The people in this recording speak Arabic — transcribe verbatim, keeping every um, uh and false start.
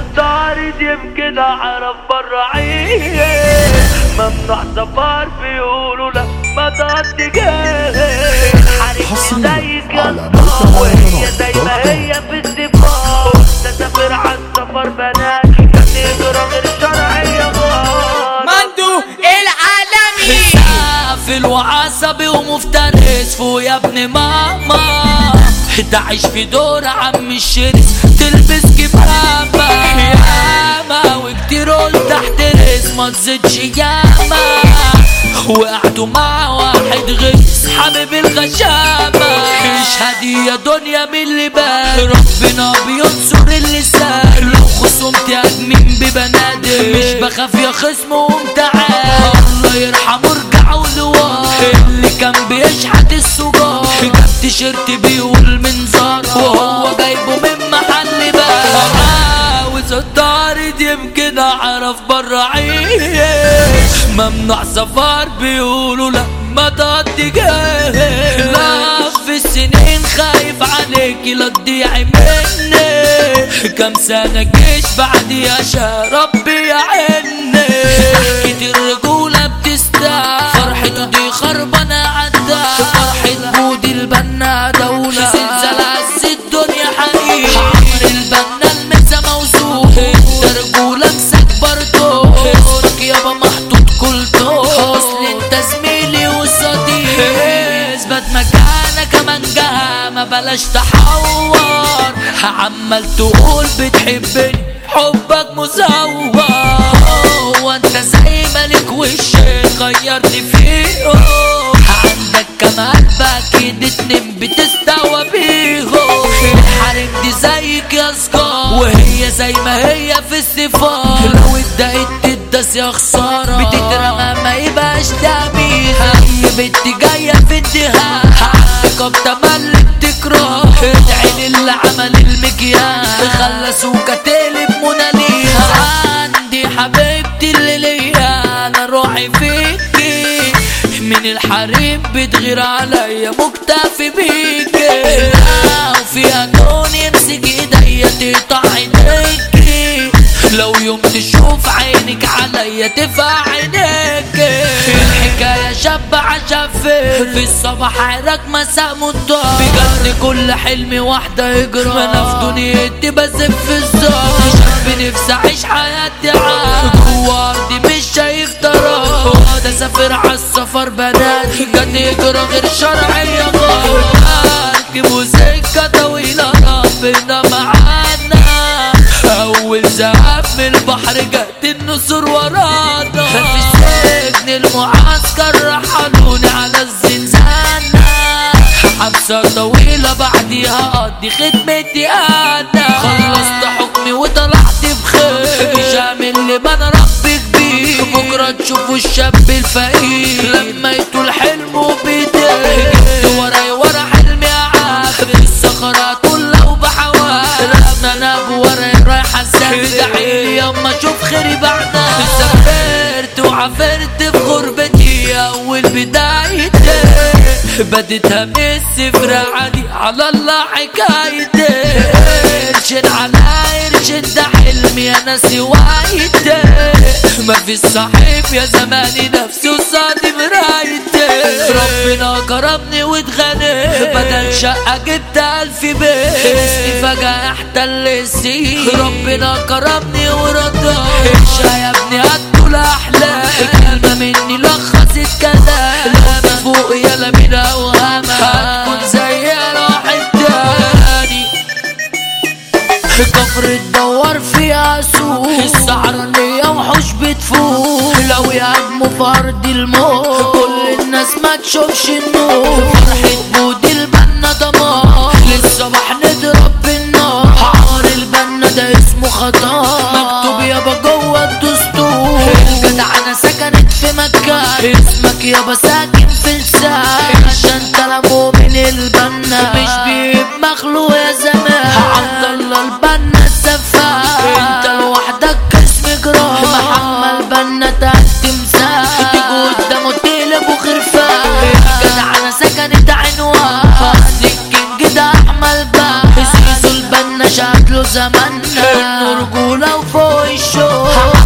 الطارد يمكن اعرف برا عيني. ممنوع سفر بيقولوا لا ما تقضي جاي. حارب زيك يا اسطى وهي زي ما هي في السباق. تسافر عالسفر بنات كانت هجرة غير شرعية. مندو العالمي سافل وعصبي ومفترس فوق يا ابن ماما. تعيش في دور عم الشرس تلبس كمامة ياما وكتير قلت احترس ما تزيدش ياما. وقعدوا مع واحد غيس حبيب الغشامة. اشهد يا دنيا من اللي بال ربنا بينصر اللسان. لو خصمت ادمين ببنادم مش بخاف يا خصم ومتعال. الله يرحمه ارجعوا لورا اللي كان بيشحت السجار. جاب تيشيرت بيقول منظرة وهو جايبه من محل بقى. عاوز الطارد يمكن اعرف برا عيش. ممنوع سفر بيقولوا لا ما تقضي جاي. لف السنين خايف عليكي لا تضيعي مني. كم سنة جيش بعدي عشان ربي يعيني. ضحكة الرجولة بتستاهل فرحته دي خربانة عدها. فرحة بودي البنا دولة زلزال عز الدنيا حقيقي. عمر البنا المسا موزون انت رجولة مسك برضو. اسمك يابا محطوط كل طول. اصل انت زميلي وصديق. اثبت مكانك كمان جها ما بلاش تحور. عمال تقول بتحبني حبك مزور. وانت زي ملك وشك غيرني فيه. عندك كم قلب اكيد اتنين بتستوى بيهم. الحريم دي زيك يا سكار وهي زي ما هي في الصفات. لو اتضايقت تدس يا خسارة بتترمى ما يبقاش تأمينها. هي بنت جاية في انتهاء عقب تملك تكره. ادعي للي عمل المكياج خلى سوكة تقلب موناليزا. عندي حبيبتي اللي ليا انا روحي فيكي. من الحريم بتغير عليا مكتفي بيكي. وفيها كون يمسك ايديا تقطع عينيكي. لو يوم تشوف عينك عليا تفقع عينيكي. الحكاية شاب عشافي في الصباح عراك مساء منطقة. بجد كل حلمي واحدة يجرى. انا في دنيتي بزف في الزهر. شاب نفسي اعيش حياتي عاد جوا ارضي مش شايف طرف. ده سافر عالسفر بنات كانت هجرة غير شرعية. غير موسيقى طويلة ربنا معانا. اول ذهب من البحر جت النسور ورانا. في سجن المعسكر رحلوني على الزنزانة. حبسة طويلة بعديها اقضي خدمتي انا. خلصت حكمي وطلعت بخير. مش هعمل اللي انا ربي كبير. بكرة تشوفوا الشاب الفقير لما يطول حلمه بيديه. جبت وراي ورا حلمي اعافر الصخرات كلها وبحوار. رسنا انا بوراي رايحة اسافر. ادعيلي ياما اشوف خيري بعدها. سافرت وعافرت في غربتي اول بدايتي. بديتها من الصفر عادي على الله حكايتي. قرشين على قرشين ده حلمي انا سوايتي. ما في الصحيب يا زماني نفسي وصادي مرايتي. ربنا كرمني واتغنيت بدل شقة جبت الف بيت. اسمي فجأة احتل السين. ربنا كرمني ورضاني. يا ابني هتقول احلام كلمة مني لخصت كلام. لما فوق يلا بينا اوهامك هتكون زي الواحد تاني. كفر تدور فيها سوق. السعرانية وحوش بتفوق. لو يهاجموا في ارض الموت كل الناس ما تشوفش النور. فرحة بودي البنا دمار للصباح نضرب بالنار. عار البنا ده اسمه خطار مكتوب يابا جوه الدستور. الجدعنة سكنت في مكان اسمك يابا ساكن في لسان. عشان طلبوا من البنا مش بيب مخلوق يا زمان. عبد الله البنا السفاح انت لوحدك اسم جراح. محمد بنا تحت تمساح تيجي قدامه تقلب وخرفان. الجدعنة سكنت عنوان الكينج ده احمد بقى. بالنا شكله زماننا، رجولة وفوق الشوق.